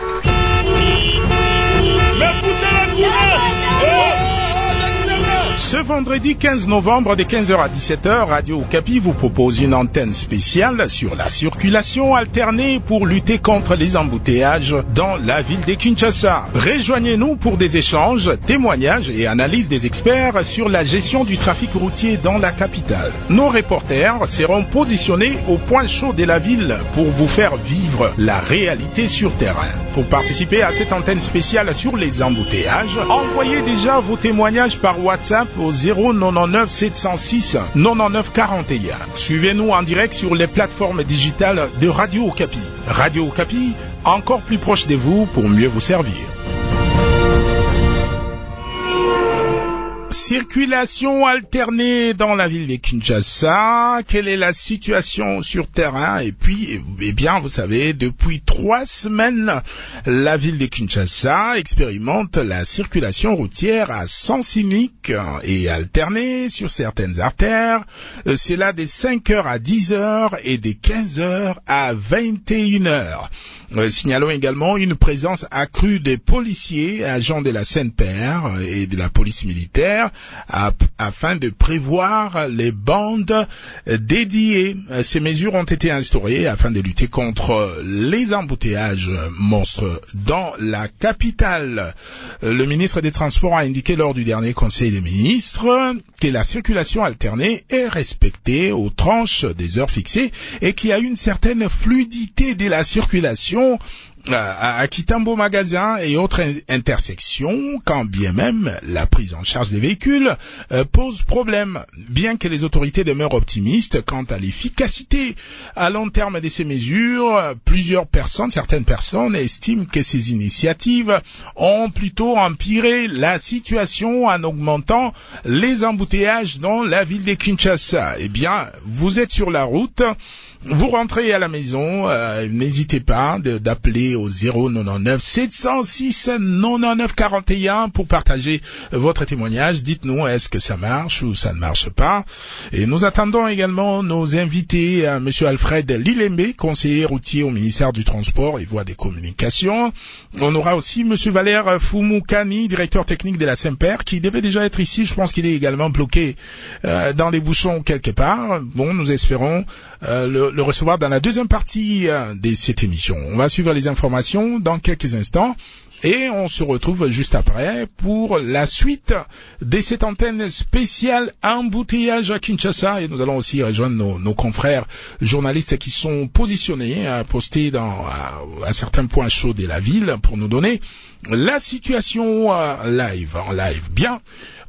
Ce vendredi 15 novembre de 15h à 17h, Radio Okapi vous propose une antenne spéciale sur la circulation alternée pour lutter contre les embouteillages dans la ville de Kinshasa. Rejoignez-nous pour des échanges, témoignages et analyses des experts sur la gestion du trafic routier dans la capitale. Nos reporters seront positionnés au point chaud de la ville pour vous faire vivre la réalité sur terrain. Pour participer à cette antenne spéciale sur les embouteillages, envoyez déjà vos témoignages par WhatsApp au 099 706 99 41. Suivez-nous en direct sur les plateformes digitales de Radio Okapi. Radio Okapi, encore plus proche de vous pour mieux vous servir. Circulation alternée dans la ville de Kinshasa. Quelle est la situation sur terrain? Et puis, eh bien, vous savez, depuis 3 semaines, la ville de Kinshasa expérimente la circulation routière à sens unique et alternée sur certaines artères. C'est là des 5h à 10h et des 15h à 21h. Signalons également une présence accrue des policiers, agents de la CNPR et de la police militaire afin de prévoir les bandes dédiées. Ces mesures ont été instaurées afin de lutter contre les embouteillages monstres dans la capitale. Le ministre des Transports a indiqué lors du dernier Conseil des ministres que la circulation alternée est respectée aux tranches des heures fixées et qu'il y a une certaine fluidité de la circulation à Kitambo Magasin et autres intersections, quand bien même la prise en charge des véhicules pose problème, bien que les autorités demeurent optimistes quant à l'efficacité à long terme de ces mesures. Certaines personnes estiment que ces initiatives ont plutôt empiré la situation en augmentant les embouteillages dans la ville de Kinshasa. Eh bien, vous êtes sur la route, vous rentrez à la maison, n'hésitez pas d'appeler au 099 706 99 41 pour partager votre témoignage. Dites-nous, est-ce que ça marche ou ça ne marche pas? Et nous attendons également nos invités, monsieur Alfred Lilembe, conseiller routier au ministère du Transport et Voies des Communications. On aura aussi monsieur Valère Fumukani, directeur technique de la CNPR, qui devait déjà être ici. Je pense qu'il est également bloqué dans des bouchons quelque part. Bon, nous espérons le recevoir dans la deuxième partie de cette émission. On va suivre les informations dans quelques instants Et on se retrouve juste après pour la suite de cette antenne spéciale embouteillage à Kinshasa. Et nous allons aussi rejoindre nos confrères journalistes qui sont positionnés, postés à certains points chauds de la ville pour nous donner la situation en live. Bien,